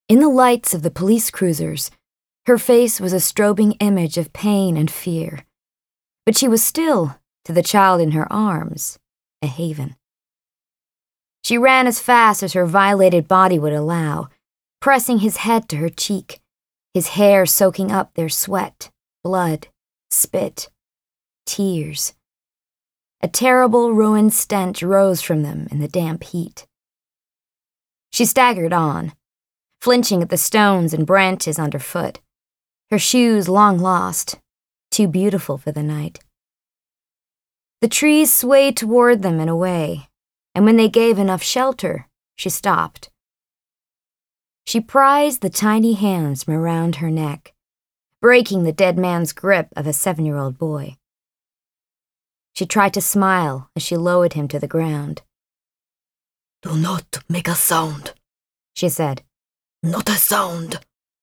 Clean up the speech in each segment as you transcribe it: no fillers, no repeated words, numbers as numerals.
In the lights of the police cruisers, her face was a strobing image of pain and fear. But she was still, to the child in her arms, a haven. She ran as fast as her violated body would allow, pressing his head to her cheek, his hair soaking up their sweat, blood, spit, tears. A terrible, ruined stench rose from them in the damp heat. She staggered on, flinching at the stones and branches underfoot, her shoes long lost, too beautiful for the night. The trees swayed toward them and away, and when they gave enough shelter, she stopped. She prized the tiny hands from around her neck, breaking the dead man's grip of a 7-year-old boy. She tried to smile as she lowered him to the ground. "Do not make a sound," she said. "Not a sound."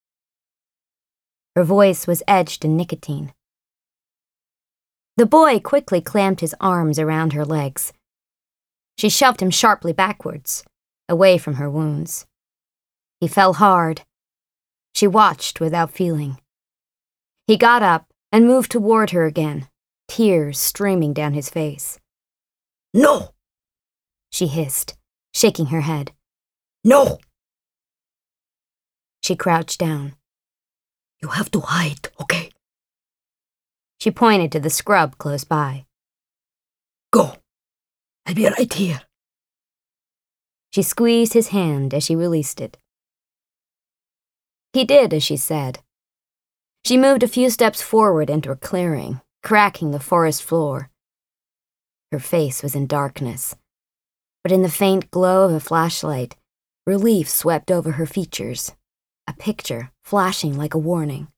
Her voice was edged in nicotine. The boy quickly clamped his arms around her legs. She shoved him sharply backwards, away from her wounds. He fell hard. She watched without feeling. He got up and moved toward her again, tears streaming down his face. "No!" she hissed, shaking her head. "No!" She crouched down. "You have to hide, okay?" She pointed to the scrub close by. "Go. I'll be right here." She squeezed his hand as she released it. He did as she said. She moved a few steps forward into a clearing, cracking the forest floor. Her face was in darkness, but in the faint glow of a flashlight, relief swept over her features, a picture flashing like a warning.